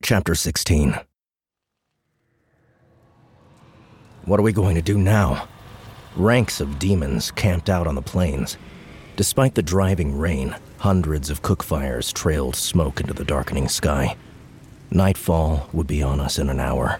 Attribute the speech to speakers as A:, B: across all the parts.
A: Chapter 16. What are we going to do now? Ranks of demons camped out on the plains. Despite the driving rain, hundreds of cook fires trailed smoke into the darkening sky. Nightfall would be on us in an hour.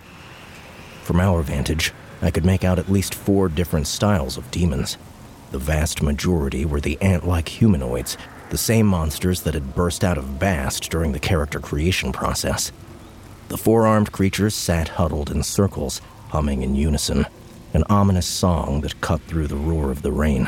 A: From our vantage, I could make out at least 4 different styles of demons. The vast majority were the ant-like humanoids, the same monsters that had burst out of Bast during the character creation process. The 4-armed creatures sat huddled in circles, humming in unison, an ominous song that cut through the roar of the rain.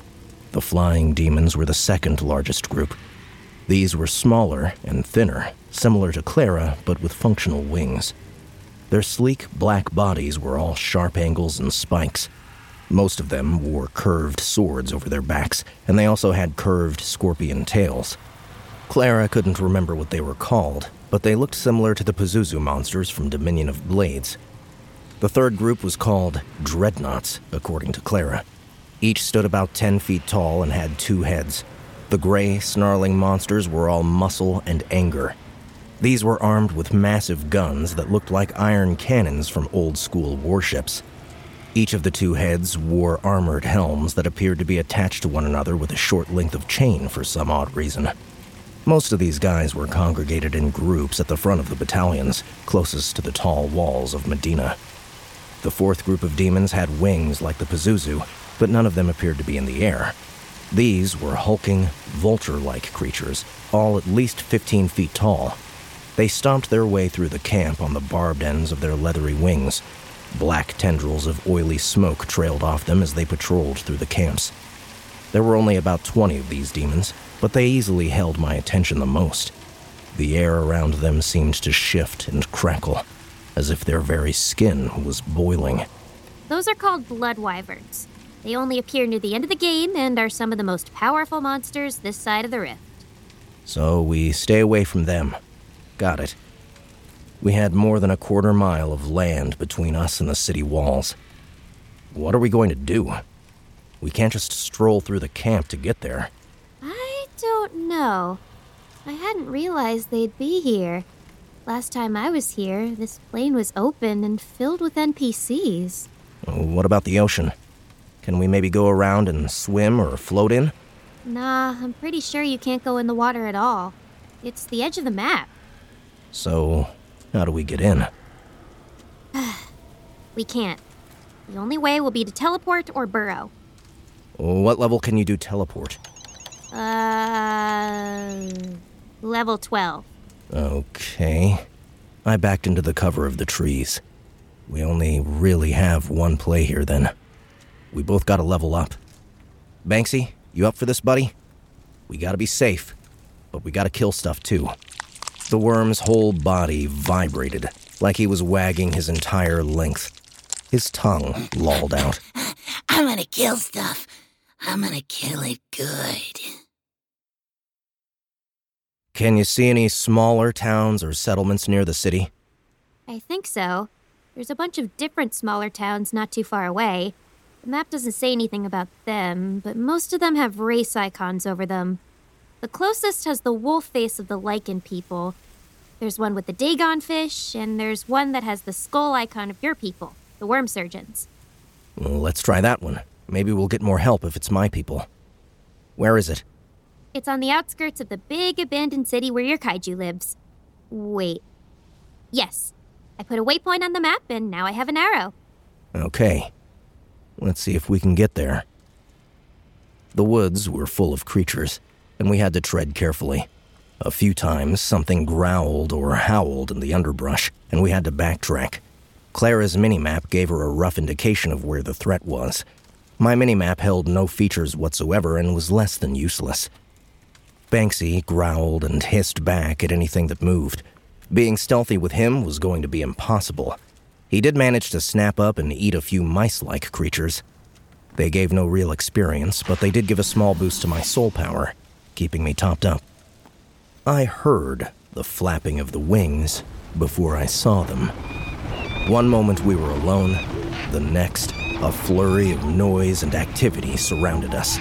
A: The flying demons were the second largest group. These were smaller and thinner, similar to Clara, but with functional wings. Their sleek black bodies were all sharp angles and spikes. Most of them wore curved swords over their backs, and they also had curved scorpion tails. Clara couldn't remember what they were called, but they looked similar to the Pazuzu monsters from Dominion of Blades. The third group was called Dreadnoughts, according to Clara. Each stood about 10 feet tall and had 2 heads. The gray, snarling monsters were all muscle and anger. These were armed with massive guns that looked like iron cannons from old-school warships. Each of the 2 heads wore armored helms that appeared to be attached to one another with a short length of chain for some odd reason. Most of these guys were congregated in groups at the front of the battalions, closest to the tall walls of Medina. The 4th group of demons had wings like the Pazuzu, but none of them appeared to be in the air. These were hulking, vulture-like creatures, all at least 15 feet tall. They stomped their way through the camp on the barbed ends of their leathery wings. Black tendrils of oily smoke trailed off them as they patrolled through the camps. There were only about 20 of these demons, but they easily held my attention the most. The air around them seemed to shift and crackle, as if their very skin was boiling.
B: Those are called blood wyverns. They only appear near the end of the game and are some of the most powerful monsters this side of the rift.
A: So we stay away from them. Got it. We had more than a quarter mile of land between us and the city walls. What are we going to do? We can't just stroll through the camp to get there.
B: I don't know. I hadn't realized they'd be here. Last time I was here, this plain was open and filled with NPCs.
A: What about the ocean? Can we maybe go around and swim or float in?
B: Nah, I'm pretty sure you can't go in the water at all. It's the edge of the map.
A: So, how do we get in?
B: We can't. The only way will be to teleport or burrow.
A: What level can you do teleport?
B: Level 12.
A: Okay. I backed into the cover of the trees. We only really have one play here then. We both gotta level up. Banksy, you up for this, buddy? We gotta be safe, but we gotta kill stuff too. The worm's whole body vibrated, like he was wagging his entire length. His tongue lolled out.
C: I'm gonna kill stuff. I'm gonna kill it good.
A: Can you see any smaller towns or settlements near the city?
B: I think so. There's a bunch of different smaller towns not too far away. The map doesn't say anything about them, but most of them have race icons over them. The closest has the wolf face of the Lycan people. There's one with the Dagon fish, and there's one that has the skull icon of your people, the worm surgeons.
A: Well, let's try that one. Maybe we'll get more help if it's my people. Where is it?
B: It's on the outskirts of the big abandoned city where your kaiju lives. Wait. Yes. I put a waypoint on the map, and now I have an arrow.
A: Okay. Let's see if we can get there. The woods were full of creatures, and we had to tread carefully. A few times, something growled or howled in the underbrush, and we had to backtrack. Clara's minimap gave her a rough indication of where the threat was. My minimap held no features whatsoever and was less than useless. Banksy growled and hissed back at anything that moved. Being stealthy with him was going to be impossible. He did manage to snap up and eat a few mice-like creatures. They gave no real experience, but they did give a small boost to my soul power, keeping me topped up. I heard the flapping of the wings before I saw them. One moment we were alone, the next, a flurry of noise and activity surrounded us.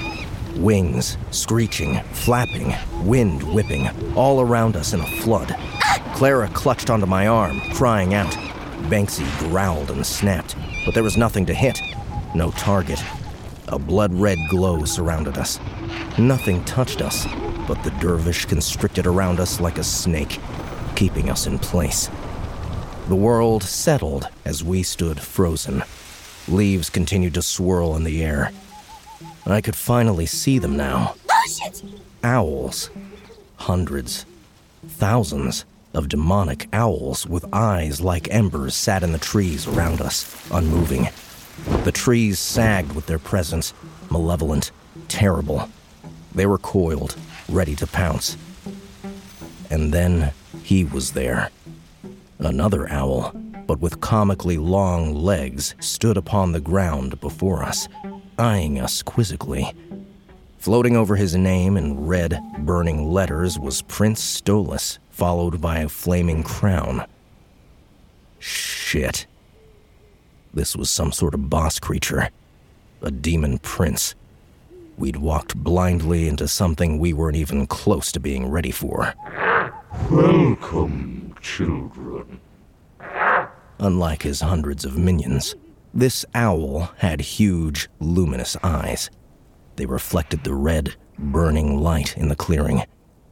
A: Wings, screeching, flapping, wind whipping, all around us in a flood. Clara clutched onto my arm, crying out. Banksy growled and snapped, but there was nothing to hit. No target. A blood-red glow surrounded us. Nothing touched us, but the dervish constricted around us like a snake, keeping us in place. The world settled as we stood frozen. Leaves continued to swirl in the air. I could finally see them now.
C: Oh, shit!
A: Owls. Hundreds, thousands of demonic owls with eyes like embers sat in the trees around us, unmoving. The trees sagged with their presence, malevolent, terrible. They were coiled, ready to pounce. And then he was there. Another owl, but with comically long legs, stood upon the ground before us, eyeing us quizzically. Floating over his name in red, burning letters was Prince Stolas, followed by a flaming crown. Shit. This was some sort of boss creature. A demon prince. We'd walked blindly into something we weren't even close to being ready for.
D: Welcome, children.
A: Unlike his hundreds of minions, this owl had huge, luminous eyes. They reflected the red, burning light in the clearing.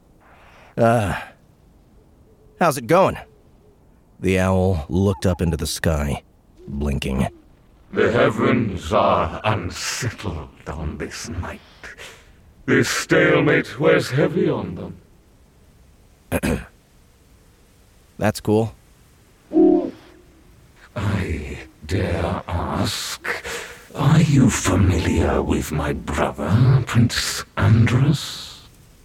A: How's it going? The owl looked up into the sky, blinking.
D: The heavens are unsettled on this night. This stalemate wears heavy on them.
A: That's cool.
D: I dare ask, are you familiar with my brother, Prince Andrus?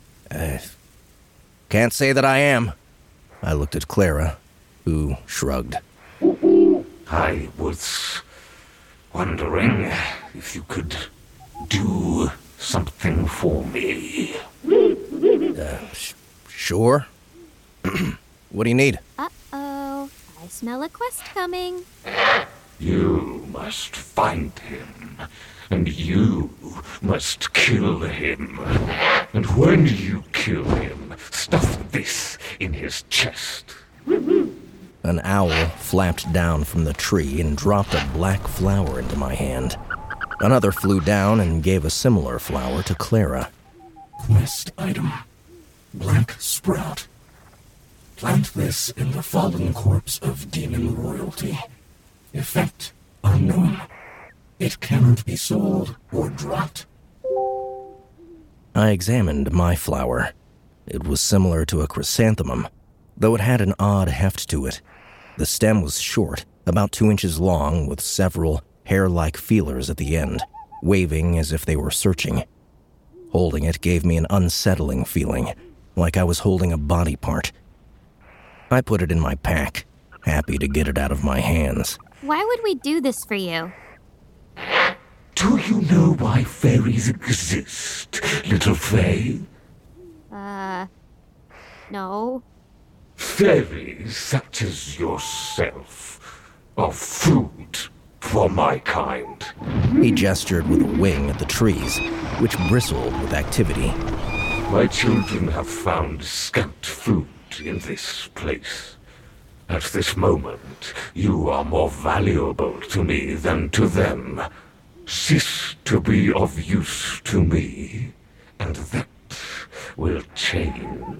A: Can't say that I am. I looked at Clara, who shrugged.
D: I was wondering if you could do something for me.
A: Sure. What do you need?
B: Uh-oh. I smell a quest coming.
D: You must find him, and you must kill him. And when you kill him, stuff this in his chest.
A: An owl flapped down from the tree and dropped a black flower into my hand. Another flew down and gave a similar flower to Clara.
E: Quest item. Black sprout. Plant this in the fallen corpse of demon royalty. Effect unknown. It cannot be sold or dropped.
A: I examined my flower. It was similar to a chrysanthemum, though it had an odd heft to it. The stem was short, about 2 inches long, with several hair-like feelers at the end, waving as if they were searching. Holding it gave me an unsettling feeling, like I was holding a body part. I put it in my pack, happy to get it out of my hands.
B: Why would we do this for you?
D: Do you know why fairies exist, little Faye?
B: No.
D: Fairies such as yourself are food for my kind.
A: He gestured with a wing at the trees, which bristled with activity.
D: My children have found scant food in this place. At this moment, you are more valuable to me than to them. Cease to be of use to me, and that will change.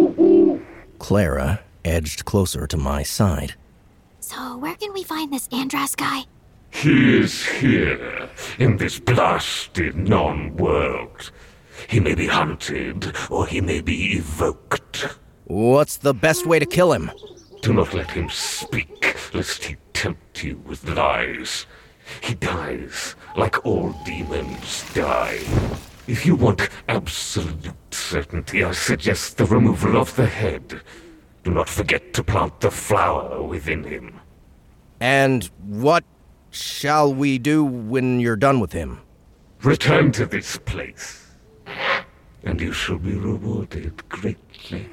A: Clara edged closer to my side.
B: So where can we find this Andras guy?
D: He is here, in this blasted non-world. He may be hunted, or he may be evoked.
A: What's the best way to kill him?
D: Do not let him speak, lest he tempt you with lies. He dies like all demons die. If you want absolute certainty, I suggest the removal of the head. Do not forget to plant the flower within him.
A: And what shall we do when you're done with him?
D: Return to this place, and you shall be rewarded greatly.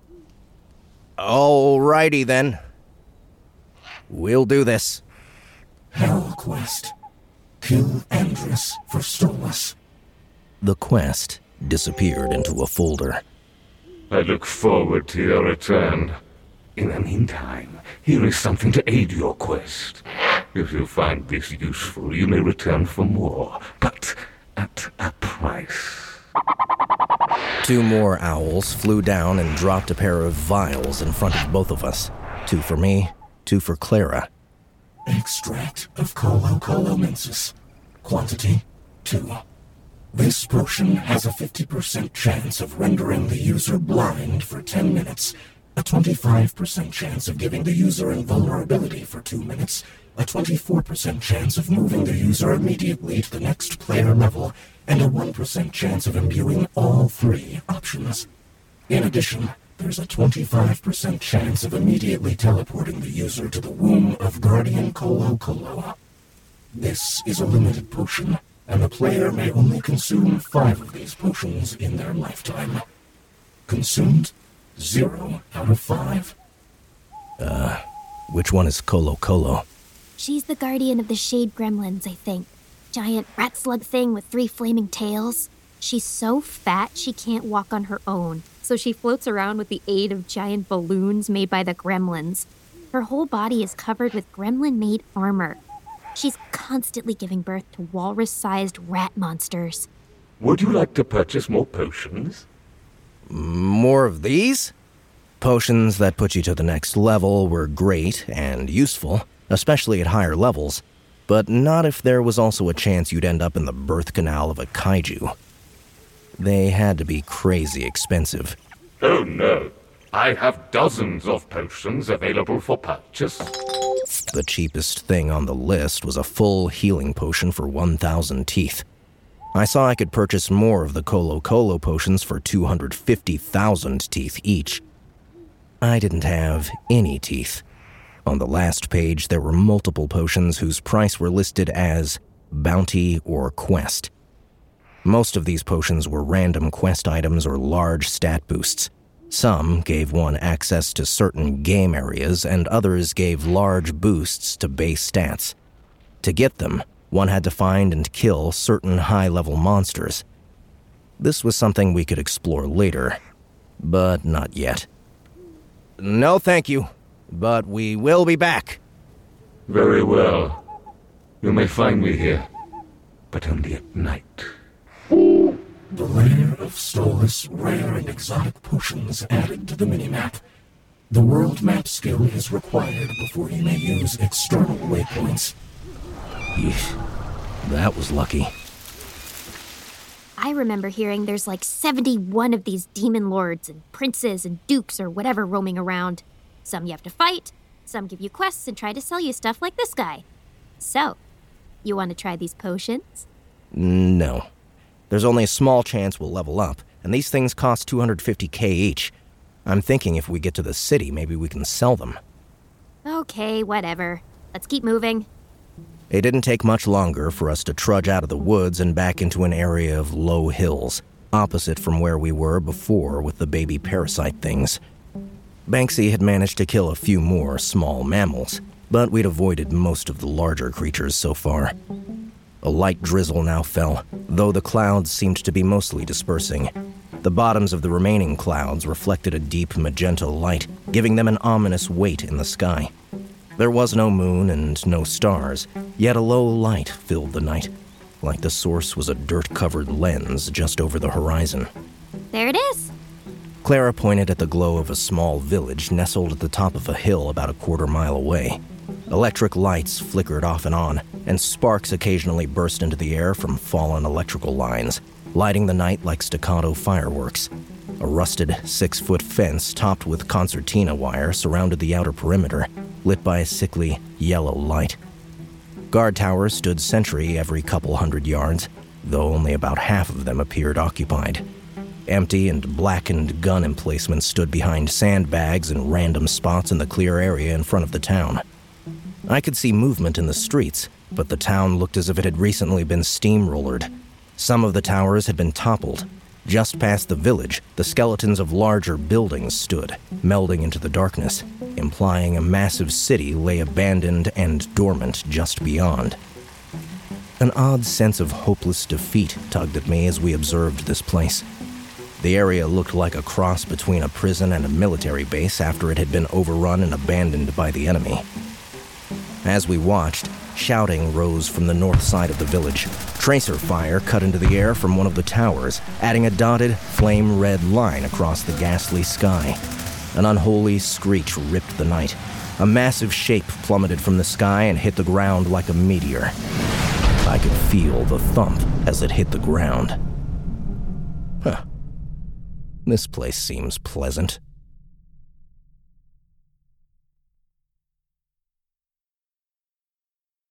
A: Alrighty then. We'll do this.
E: Hell quest. Kill Andrus for Stolas.
A: The quest disappeared into a folder.
D: I look forward to your return. In the meantime, here is something to aid your quest. If you find this useful, you may return for more, but at a price.
A: 2 more owls flew down and dropped a pair of vials in front of both of us. 2 for me, 2 for Clara.
E: Extract of Colo-Colo-Mensis. Quantity, 2. This potion has a 50% chance of rendering the user blind for 10 minutes, a 25% chance of giving the user invulnerability for 2 minutes, a 24% chance of moving the user immediately to the next player level, and a 1% chance of imbuing all 3 options. In addition, there's a 25% chance of immediately teleporting the user to the womb of Guardian Colo-Colo. This is a limited potion, and the player may only consume 5 of these potions in their lifetime. Consumed, 0 out of 5.
A: Which one is Colo-Colo?
B: She's the guardian of the Shade Gremlins, I think. Giant rat slug thing with 3 flaming tails. She's so fat she can't walk on her own, so she floats around with the aid of giant balloons made by the gremlins. Her whole body is covered with gremlin-made armor. She's constantly giving birth to walrus-sized rat monsters.
D: Would you like to purchase more potions?
A: More of these? Potions that put you to the next level were great and useful, especially at higher levels, but not if there was also a chance you'd end up in the birth canal of a kaiju. They had to be crazy expensive.
D: Oh no, I have dozens of potions available for purchase.
A: The cheapest thing on the list was a full healing potion for 1,000 teeth. I saw I could purchase more of the Colo-Colo potions for 250,000 teeth each. I didn't have any teeth. On the last page, there were multiple potions whose price were listed as bounty or quest. Most of these potions were random quest items or large stat boosts. Some gave one access to certain game areas, and others gave large boosts to base stats. To get them, one had to find and kill certain high-level monsters. This was something we could explore later, but not yet. No, thank you, but we will be back.
D: Very well. You may find me here, but only at night.
E: The layer of Stolas rare and exotic potions added to the minimap. The world map skill is required before you may use external waypoints.
A: Yeesh, that was lucky.
B: I remember hearing there's like 71 of these demon lords and princes and dukes or whatever roaming around. Some you have to fight, some give you quests and try to sell you stuff like this guy. So, you want to try these potions?
A: No. There's only a small chance we'll level up, and these things cost 250k each. I'm thinking if we get to the city, maybe we can sell them.
B: Okay, whatever. Let's keep moving.
A: It didn't take much longer for us to trudge out of the woods and back into an area of low hills, opposite from where we were before with the baby parasite things. Banksy had managed to kill a few more small mammals, but we'd avoided most of the larger creatures so far. A light drizzle now fell, though the clouds seemed to be mostly dispersing. The bottoms of the remaining clouds reflected a deep magenta light, giving them an ominous weight in the sky. There was no moon and no stars, yet a low light filled the night, like the source was a dirt-covered lens just over the horizon.
B: There it is.
A: Clara pointed at the glow of a small village nestled at the top of a hill about a quarter-mile away. Electric lights flickered off and on, and sparks occasionally burst into the air from fallen electrical lines, lighting the night like staccato fireworks. A rusted 6-foot fence topped with concertina wire surrounded the outer perimeter, lit by a sickly yellow light. Guard towers stood sentry every couple hundred yards, though only about half of them appeared occupied. Empty and blackened gun emplacements stood behind sandbags and random spots in the clear area in front of the town. I could see movement in the streets, but the town looked as if it had recently been steamrollered. Some of the towers had been toppled. Just past the village, the skeletons of larger buildings stood, melding into the darkness, implying a massive city lay abandoned and dormant just beyond. An odd sense of hopeless defeat tugged at me as we observed this place. The area looked like a cross between a prison and a military base after it had been overrun and abandoned by the enemy. As we watched, shouting rose from the north side of the village. Tracer fire cut into the air from one of the towers, adding a dotted, flame-red line across the ghastly sky. An unholy screech ripped the night. A massive shape plummeted from the sky and hit the ground like a meteor. I could feel the thump as it hit the ground. Huh. This place seems pleasant.